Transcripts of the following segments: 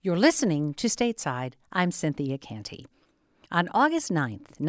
You're listening to Stateside. I'm Cynthia Canty. On August 9th,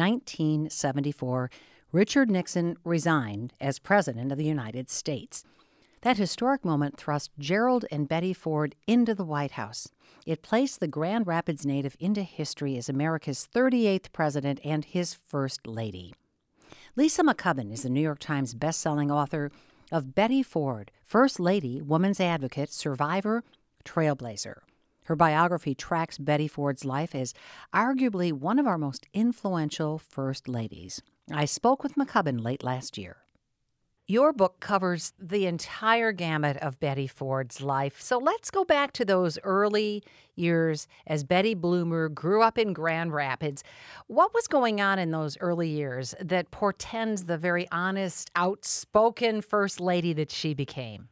1974, Richard Nixon resigned as President of the United States. That historic moment thrust Gerald and Betty Ford into the White House. It placed the Grand Rapids native into history as America's 38th president and his first lady. Lisa McCubbin is the New York Times bestselling author of Betty Ford, First Lady, Woman's Advocate, Survivor, Trailblazer. Her biography tracks Betty Ford's life as arguably one of our most influential first ladies. I spoke with McCubbin late last year. Your book covers the entire gamut of Betty Ford's life. So let's go back to those early years as Betty Bloomer grew up in Grand Rapids. What was going on in those early years that portends the very honest, outspoken first lady that she became?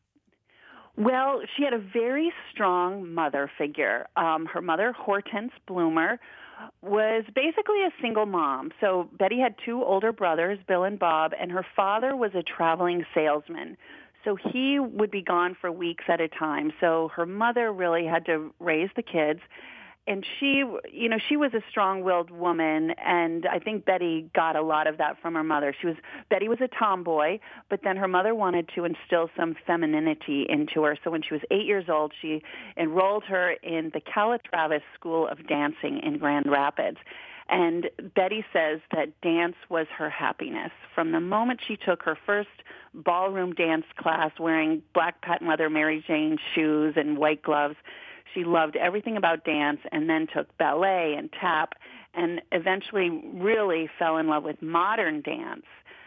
Well, she had a very strong mother figure. Her mother, Hortense Bloomer, was basically a single mom. So Betty had two older brothers, Bill and Bob, and her father was a traveling salesman. So he would be gone for weeks at a time. So her mother really had to raise the kids. And she was a strong-willed woman, and I think Betty got a lot of that from her mother. Betty was a tomboy, but then her mother wanted to instill some femininity into her. So when she was 8 years old, she enrolled her in the Calatrava School of Dancing in Grand Rapids. And Betty says that dance was her happiness. From the moment she took her first ballroom dance class wearing black patent leather Mary Jane shoes and white gloves, she loved everything about dance, and then took ballet and tap, and eventually really fell in love with modern dance.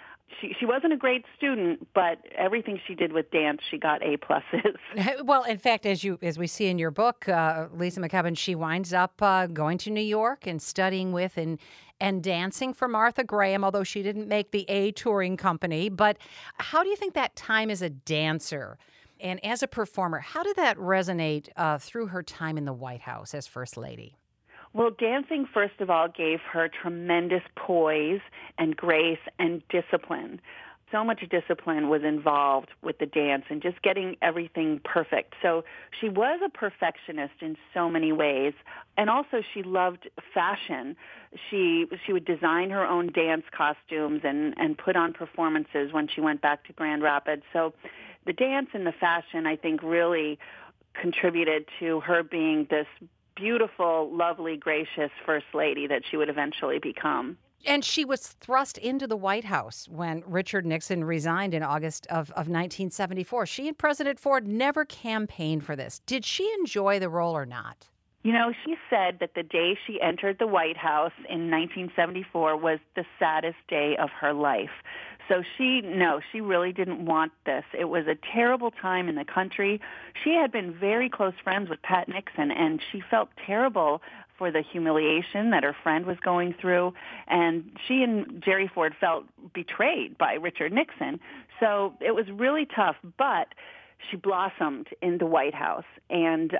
She wasn't a great student, but everything she did with dance, she got A pluses. Well, in fact, as we see in your book, Lisa McCubbin, she winds up going to New York and studying with and dancing for Martha Graham, although she didn't make the A touring company. But how do you think that time as a dancer and as a performer, how did that resonate through her time in the White House as First Lady? Well, dancing, first of all, gave her tremendous poise and grace and discipline. So much discipline was involved with the dance and just getting everything perfect. So she was a perfectionist in so many ways. And also she loved fashion. She would design her own dance costumes and put on performances when she went back to Grand Rapids. So the dance and the fashion, I think, really contributed to her being this beautiful, lovely, gracious first lady that she would eventually become. And she was thrust into the White House when Richard Nixon resigned in August of 1974. She and President Ford never campaigned for this. Did she enjoy the role or not? You know, she said that the day she entered the White House in 1974 was the saddest day of her life. So she really didn't want this. It was a terrible time in the country. She had been very close friends with Pat Nixon, and she felt terrible for the humiliation that her friend was going through. And she and Jerry Ford felt betrayed by Richard Nixon. So it was really tough, but she blossomed in the White House. And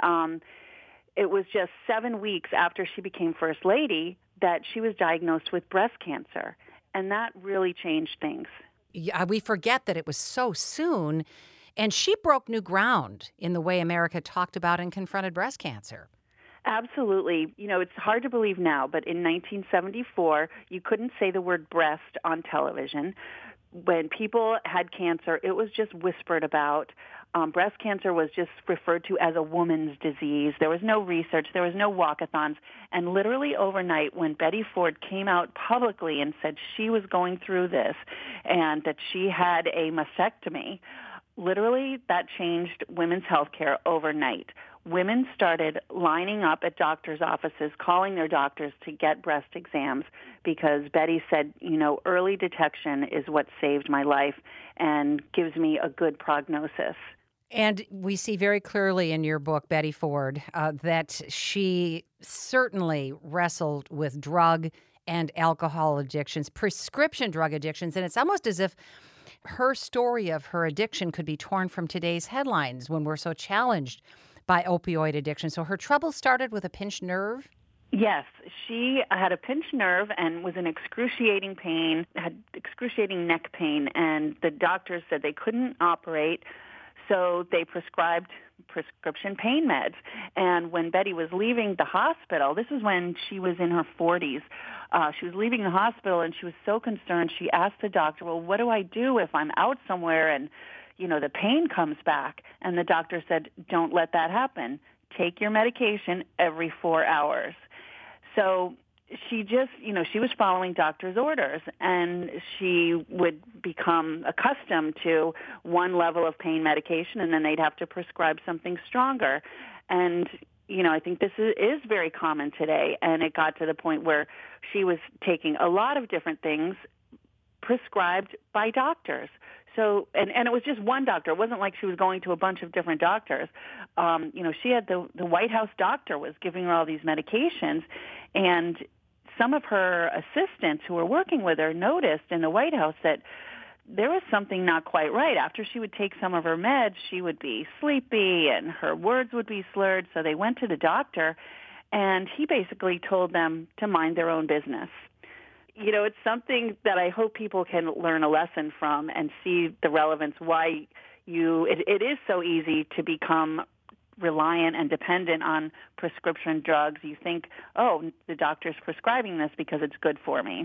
it was just 7 weeks after she became First Lady that she was diagnosed with breast cancer. And that really changed things. Yeah, we forget that it was so soon, and she broke new ground in the way America talked about and confronted breast cancer. Absolutely. You know, it's hard to believe now, but in 1974, you couldn't say the word breast on television. When people had cancer, it was just whispered about. Breast cancer was just referred to as a woman's disease. There was no research. There was no walkathons. And literally overnight, when Betty Ford came out publicly and said she was going through this and that she had a mastectomy, literally that changed women's health care overnight. Women started lining up at doctors' offices, calling their doctors to get breast exams because Betty said, early detection is what saved my life and gives me a good prognosis. And we see very clearly in your book, Betty Ford, that she certainly wrestled with drug and alcohol addictions, prescription drug addictions, and it's almost as if her story of her addiction could be torn from today's headlines when we're so challenged by opioid addiction. So her trouble started with a pinched nerve? Yes, she had a pinched nerve and was in excruciating pain, had excruciating neck pain, and the doctors said they couldn't operate. So they prescribed prescription pain meds. And when Betty was leaving the hospital, this was when she was in her 40s, she was leaving the hospital and she was so concerned. She asked the doctor, well, what do I do if I'm out somewhere and, the pain comes back? And the doctor said, don't let that happen. Take your medication every 4 hours. So she just, she was following doctor's orders, and she would become accustomed to one level of pain medication, and then they'd have to prescribe something stronger. And, I think this is very common today, and it got to the point where she was taking a lot of different things prescribed by doctors. So, and it was just one doctor. It wasn't like she was going to a bunch of different doctors. She had the White House doctor was giving her all these medications, and some of her assistants who were working with her noticed in the White House that there was something not quite right. After she would take some of her meds, she would be sleepy and her words would be slurred. So they went to the doctor, and he basically told them to mind their own business. It's something that I hope people can learn a lesson from and see the relevance why it is so easy to become reliant and dependent on prescription drugs. You think, oh, the doctor's prescribing this because it's good for me.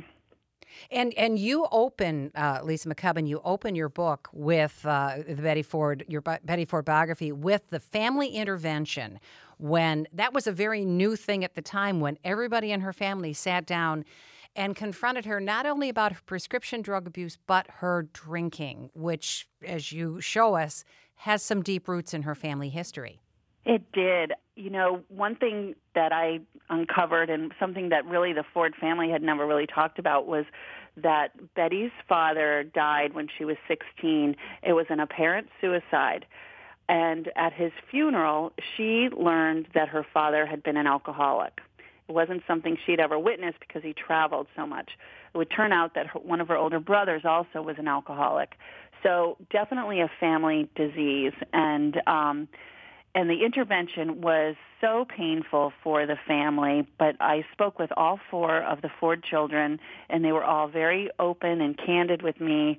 And you open, Lisa McCubbin, you open your book with the Betty Ford biography with the family intervention, when that was a very new thing at the time, when everybody in her family sat down and confronted her not only about her prescription drug abuse, but her drinking, which, as you show us, has some deep roots in her family history. It did. One thing that I uncovered, and something that really the Ford family had never really talked about, was that Betty's father died when she was 16. It was an apparent suicide. And at his funeral, she learned that her father had been an alcoholic. It wasn't something she'd ever witnessed because he traveled so much. It would turn out that one of her older brothers also was an alcoholic. So definitely a family disease. And the intervention was so painful for the family, but I spoke with all 4 of the Ford children, and they were all very open and candid with me.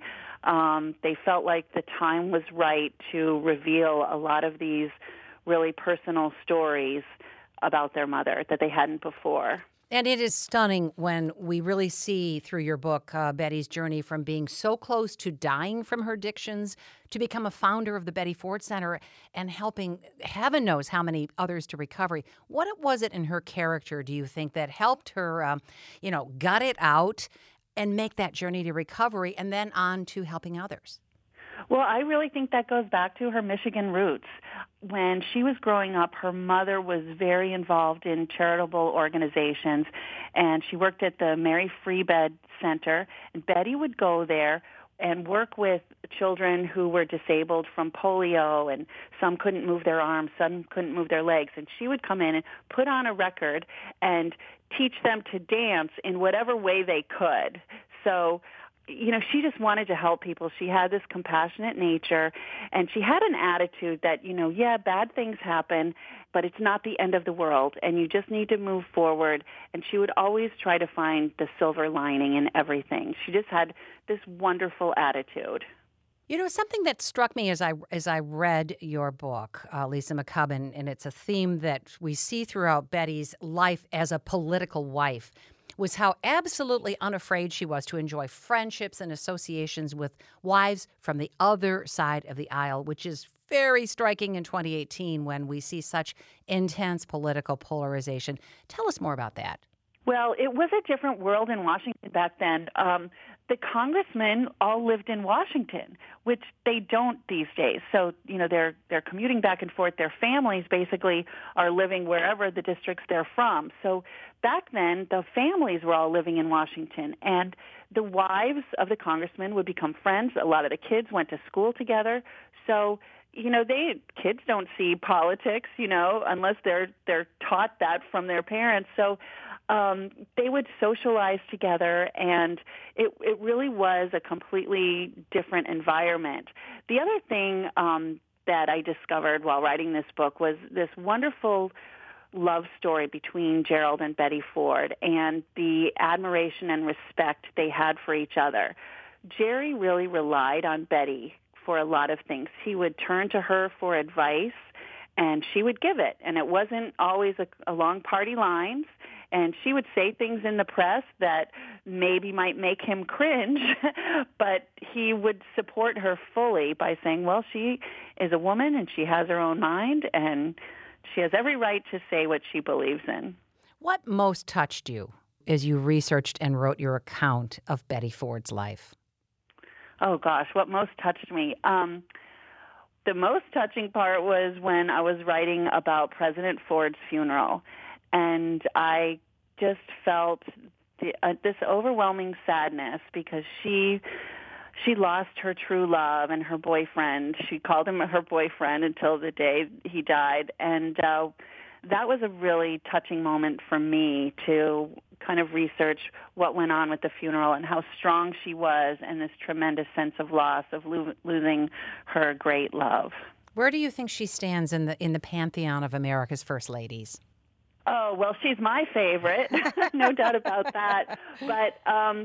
They felt like the time was right to reveal a lot of these really personal stories about their mother that they hadn't before. And it is stunning when we really see through your book Betty's journey from being so close to dying from her addictions to become a founder of the Betty Ford Center and helping heaven knows how many others to recovery. What was it in her character, do you think, that helped her, gut it out and make that journey to recovery and then on to helping others? Well, I really think that goes back to her Michigan roots. When she was growing up, her mother was very involved in charitable organizations, and she worked at the Mary Free Bed Center, and Betty would go there and work with children who were disabled from polio, and some couldn't move their arms, some couldn't move their legs, and she would come in and put on a record and teach them to dance in whatever way they could. So she just wanted to help people. She had this compassionate nature, and she had an attitude that, bad things happen, but it's not the end of the world, and you just need to move forward. And she would always try to find the silver lining in everything. She just had this wonderful attitude. Something that struck me as I read your book, Lisa McCubbin, and it's a theme that we see throughout Betty's life as a political wife, was how absolutely unafraid she was to enjoy friendships and associations with wives from the other side of the aisle, which is very striking in 2018 when we see such intense political polarization. Tell us more about that. Well, it was a different world in Washington back then. The congressmen all lived in Washington, which they don't these days. So, they're commuting back and forth. Their families basically are living wherever the districts they're from. So back then, the families were all living in Washington, and the wives of the congressmen would become friends. A lot of the kids went to school together. So, kids don't see politics, unless they're taught that from their parents. So they would socialize together, and it really was a completely different environment. The other thing that I discovered while writing this book was this wonderful love story between Gerald and Betty Ford and the admiration and respect they had for each other. Jerry really relied on Betty for a lot of things. He would turn to her for advice, and she would give it. And it wasn't always along party lines. And she would say things in the press that maybe might make him cringe, but he would support her fully by saying, well, she is a woman and she has her own mind and she has every right to say what she believes in. What most touched you as you researched and wrote your account of Betty Ford's life? Oh, gosh, what most touched me? The most touching part was when I was writing about President Ford's funeral. And I just felt this overwhelming sadness because she lost her true love and her boyfriend. She called him her boyfriend until the day he died. And that was a really touching moment for me to kind of research what went on with the funeral and how strong she was and this tremendous sense of loss of losing her great love. Where do you think she stands in the pantheon of America's first ladies? Oh, well, she's my favorite, no doubt about that. But,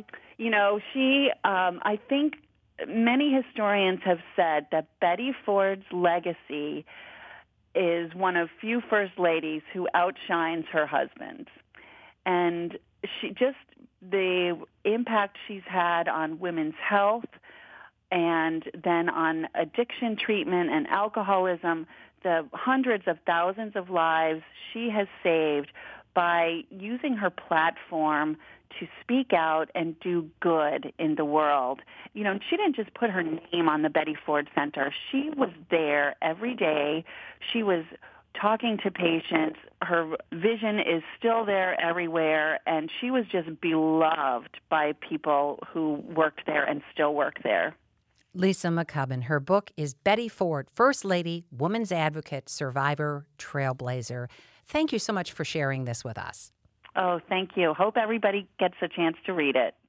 I think many historians have said that Betty Ford's legacy is one of few first ladies who outshines her husband. And the impact she's had on women's health and then on addiction treatment and alcoholism, the hundreds of thousands of lives she has saved by using her platform to speak out and do good in the world. You know, she didn't just put her name on the Betty Ford Center. She was there every day. She was talking to patients. Her vision is still there everywhere, and she was just beloved by people who worked there and still work there. Lisa McCubbin. Her book is Betty Ford, First Lady, Woman's Advocate, Survivor, Trailblazer. Thank you so much for sharing this with us. Oh, thank you. Hope everybody gets a chance to read it.